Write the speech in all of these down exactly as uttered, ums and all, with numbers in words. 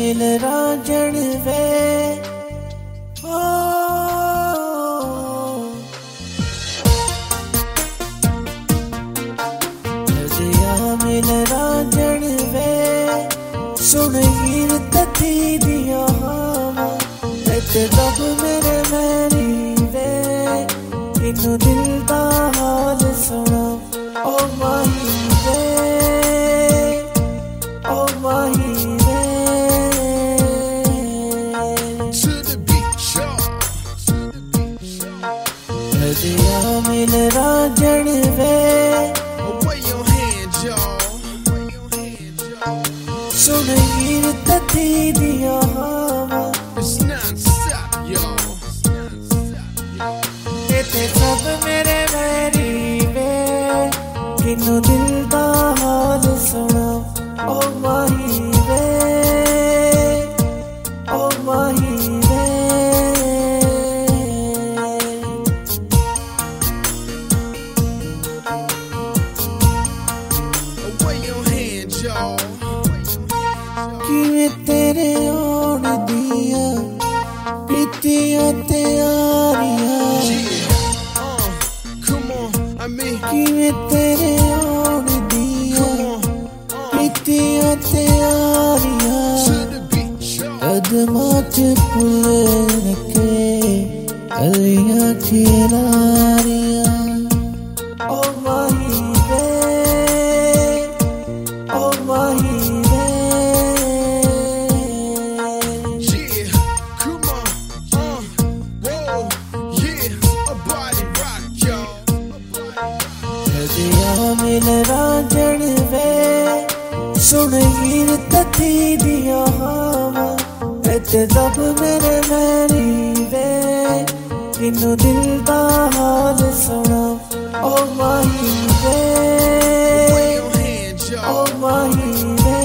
मिल राजन वे ओ रजिया मिल राजन वे सुन हीर तथी दिया ते रब मेरे मैरी वे इनू दिल दा हाल सुना ओ माही वे ओ माही वे रजिया मिल राजन वे सुन हीर तथी दिया ते सब मेरे मैरी वे किनू दिल दा हाल सुना ओ माही वे ओ माही वे किवें तेरे आउण दिया पीतियां तैयारियां किवें तेरे आउण दिया पीतियां तैयारियां कदमां च फुल रखे गलियां खिलारियां ओ माही वे ओ माही रजिया मिल राजन वे सुन हीर तथी दिया ते रब मेरे मैरी वे इनू दिल दा हाल सुना ओ माही वे ओ माही वे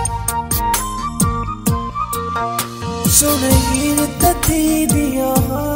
सुन हीर तथी दिया